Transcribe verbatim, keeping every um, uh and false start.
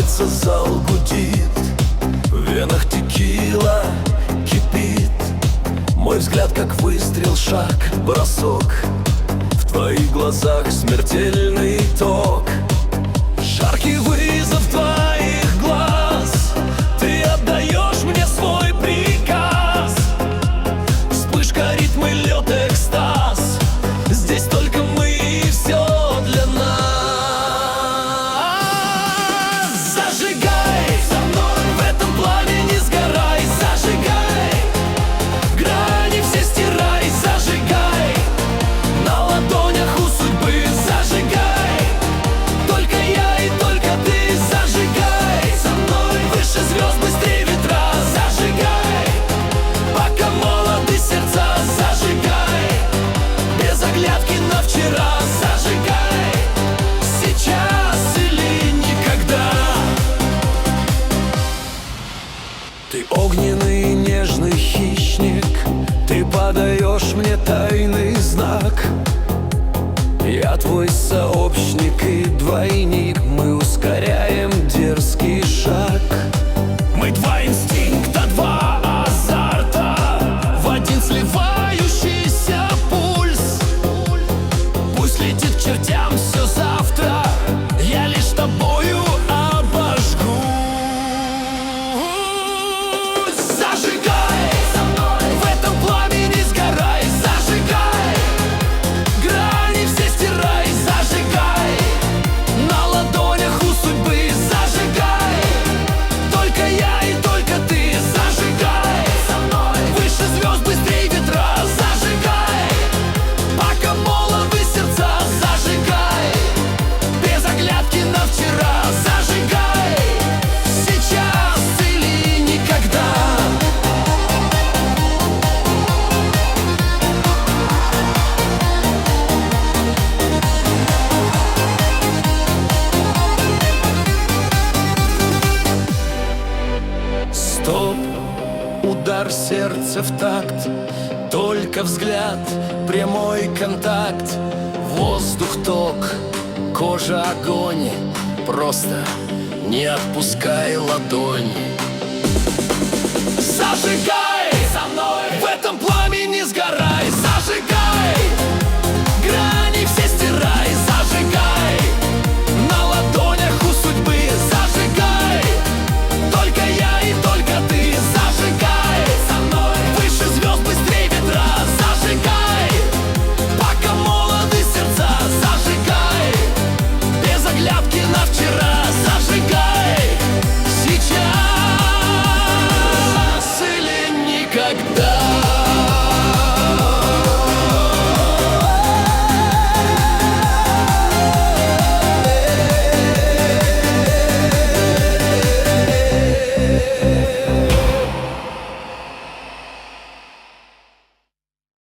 Сердце зал гудит, в венах текила кипит. Мой взгляд как выстрел, шаг, бросок. В твоих глазах смертельный ток. Жаркий вызов твоих глаз. Ты отдаешь мне свой приказ. Вспышка, ритмы, лед, экстаз. Здесь только мы и все для нас. Зажигай со мной, в этом пламени сгорай. Зажигай, грани все стирай. Зажигай, на ладонях у судьбы. Зажигай, только я и только ты. Зажигай со мной, выше звезд, быстрее ветра. Зажигай, пока молоды сердца. Зажигай, без оглядки на вчера. Зажигай, сейчас или никогда. Ты огненный нежный хищник. Ты подаешь мне тайный знак. Я твой сообщник и двойник. Мы ускоряем дерзкий шаг. Мы два инстинкта, два азарта, в один сливающийся пульс. Пусть летит к чертям все завтра. Я лишь тобою обожгусь. Зажигай со мной, в этом пламени сгорай. Зажигай, грани все стирай. Зажигай, на ладонях у судьбы. Зажигай, только я и только ты. Зажигай со мной, выше звезд, быстрее ветра. Зажигай, пока молоды сердца. Зажигай, без оглядки на вчера. Зажигай, сейчас или никогда. Стоп, удар сердца в такт. Только взгляд, прямой контакт. Воздух ток, кожа огонь. Просто не отпускай ладони. Зажигай со мной, в этом пламени сгорай.